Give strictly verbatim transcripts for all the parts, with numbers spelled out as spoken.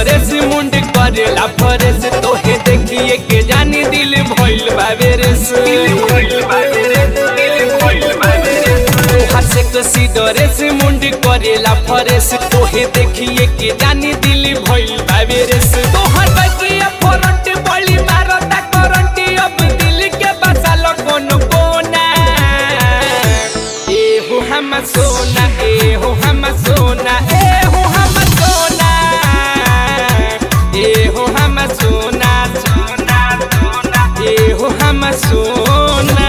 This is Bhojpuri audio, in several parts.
डरेस मुंड करेला फरेस तोहे देखिए के जानी दिल भइल बावे रेस तोहार से कसी डरेस मुंड करेला फरेस तोहे देखिए के जानी दिल भइल बावे रेस तोहार बैठिया फरंट बड़ी मारता करंट अब दिल के बसाल कोनो कोना ए हो हम सोना ए हो हम सोना ए हो हम सोना ए हो हम सोना सोना सोना ए हो हम सोना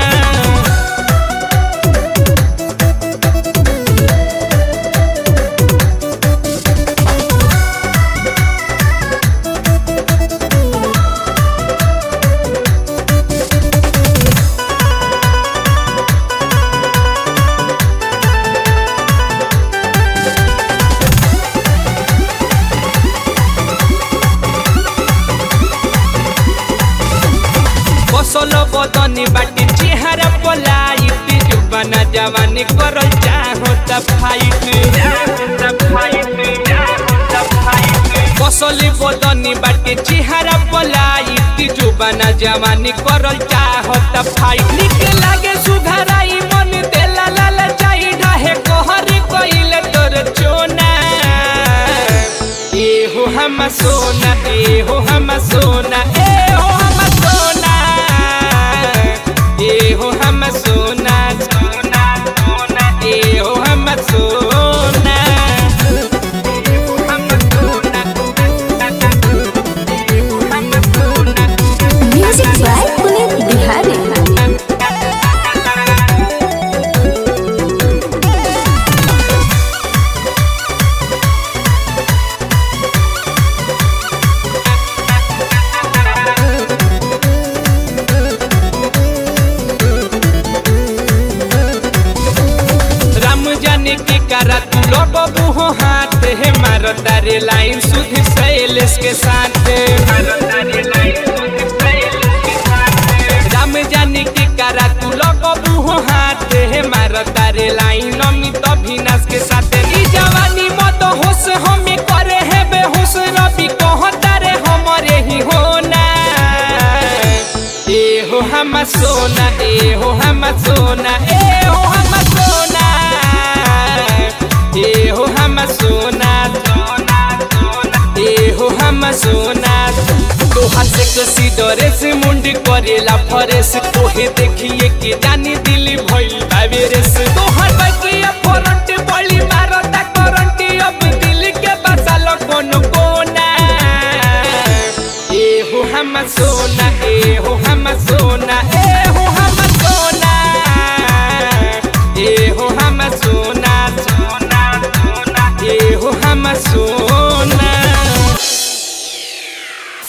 सोलो बदनी बाटी चेहरा पलाइत जुबाना जवानी करल चाहो त फाइट कसली बदनी बाटी चेहरा पलाइत जुबाना जवानी करल चाहो त फाइट निक लागे सुघराई मन देला लाल चाही ढाहे कहर कइल तोर चोना ए हो हम सोना ए हो हम सोना ए हो हम सोना ए हो हम सोना सोना सोना ए हो हम सोना हम सोना हम सोना म्यूजिक बाय पुनीत बिहारी। के करा तू लोगो हो हाथ है मारो तारे लाइन सुध सैलेस के साथ राम जाने के करा तू लोगो हो हाथ है मारो तारे लाइन अमित अभिनाश के साथ ई जवानी मत होश हमें करे है बेहोश रवि कह तारे हमारे ही होना ए हो हम सोना ए हो हम सोना ए हो हम सोना ए हो हम सोना सोना सोना ए हो हम सोना तोहार से कसी डरेस मुंड करेला फरेस तोहे देखिए के जानी दिल भइल